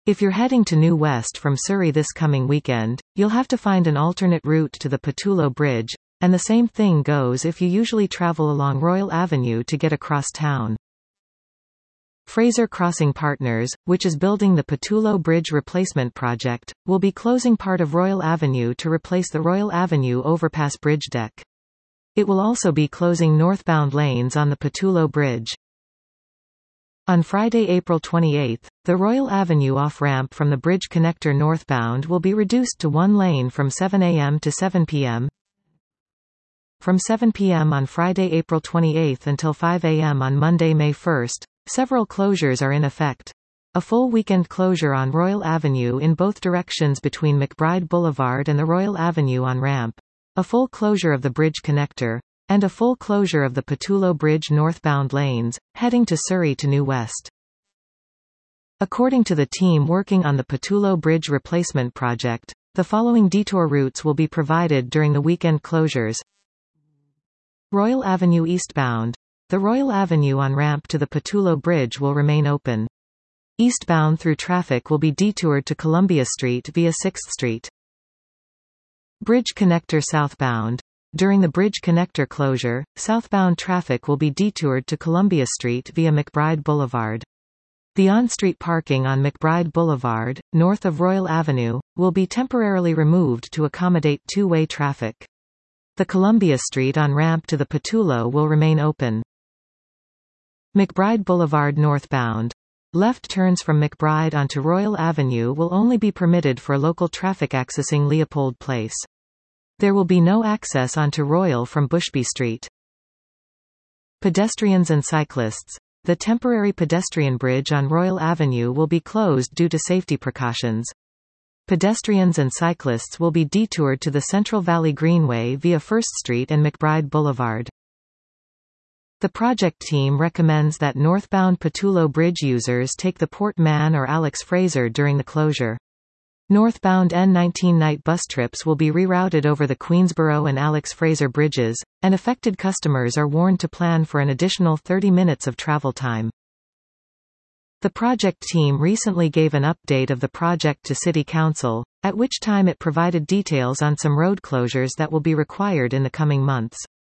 If you're heading to New West from Surrey this coming weekend, you'll have to find an alternate route to the Patullo Bridge, and the same thing goes if you usually travel along Royal Avenue to get across town. Fraser Crossing Partners, which is building the Patullo Bridge replacement project, will be closing part of Royal Avenue to replace the Royal Avenue overpass bridge deck. It will also be closing northbound lanes on the Patullo Bridge. On Friday, April 28, the Royal Avenue off-ramp from the bridge connector northbound will be reduced to one lane from 7 a.m. to 7 p.m. From 7 p.m. on Friday, April 28 until 5 a.m. on Monday, May 1. Several closures are in effect. A full weekend closure on Royal Avenue in both directions between McBride Boulevard and the Royal Avenue on-ramp. A full closure of the bridge connector. And a full closure of the Patullo Bridge northbound lanes, heading to Surrey to New West. According to the team working on the Patullo Bridge replacement project, the following detour routes will be provided during the weekend closures. Royal Avenue eastbound. The Royal Avenue on-ramp to the Patullo Bridge will remain open. Eastbound through traffic will be detoured to Columbia Street via 6th Street. Bridge connector southbound. During the bridge connector closure, southbound traffic will be detoured to Columbia Street via McBride Boulevard. The on-street parking on McBride Boulevard, north of Royal Avenue, will be temporarily removed to accommodate two-way traffic. The Columbia Street on-ramp to the Patullo will remain open. McBride Boulevard northbound. Left turns from McBride onto Royal Avenue will only be permitted for local traffic accessing Leopold Place. There will be no access onto Royal from Bushby Street. Pedestrians and cyclists. The temporary pedestrian bridge on Royal Avenue will be closed due to safety precautions. Pedestrians and cyclists will be detoured to the Central Valley Greenway via 1st Street and McBride Boulevard. The project team recommends that northbound Patullo Bridge users take the Port Mann or Alex Fraser during the closure. Northbound N19 night bus trips will be rerouted over the Queensboro and Alex Fraser bridges, and affected customers are warned to plan for an additional 30 minutes of travel time. The project team recently gave an update of the project to City Council, at which time it provided details on some road closures that will be required in the coming months.